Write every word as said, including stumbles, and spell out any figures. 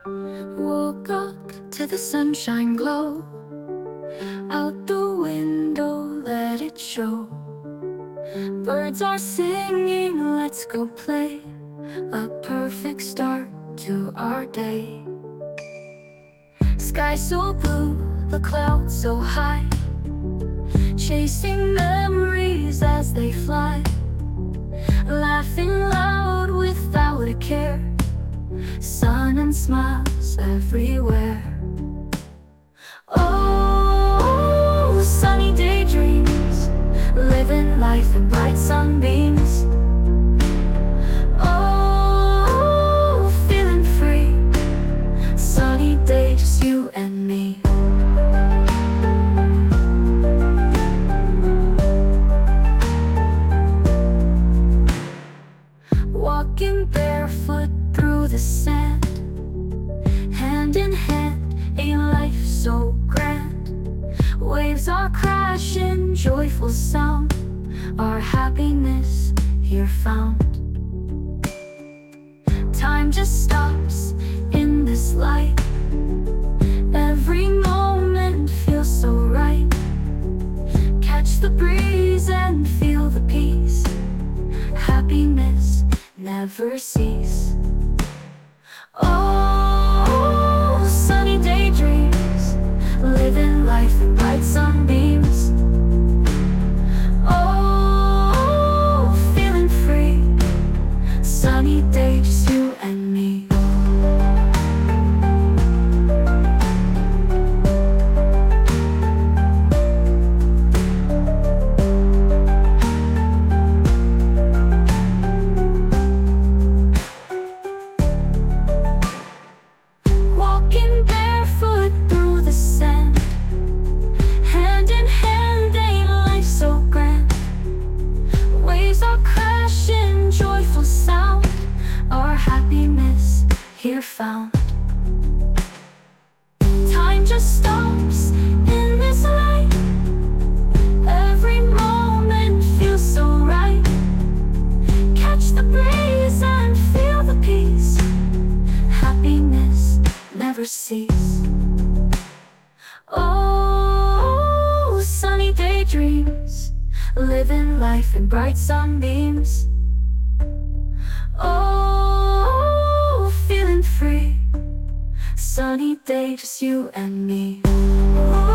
Woke up to the sunshine glow. Out the window, let it show. Birds are singing, let's go play. A perfect start to our day. Sky so blue, the clouds so high, chasing memories as they fly. Laughing loud without a care. Sun and smiles everywhere. Oh, sunny daydreams, living life in bright sunbeams. Oh, feeling free, sunny day, just you and me. Walking barefoot through the sand, hand in hand, a life so grand. Waves are crashing, joyful sound, our happiness here found. Time just stops in this light. Every moment feels so right. Catch the breeze and feel the peace. Happiness never cease. Oh, sunny daydreams, living life in bright sunbeams. Oh, feeling free, sunny day, just you and me. Walking barefoot through the sand, hand in hand, a life so grand. Waves are crashing, joyful sound, our happiness here found. Time just stops in this light. Every moment feels so right. Catch the breeze and feel the peace. Happiness never cease. Oh, sunny daydreams, living life in bright sunbeams. Oh, feeling free, sunny day, just you and me.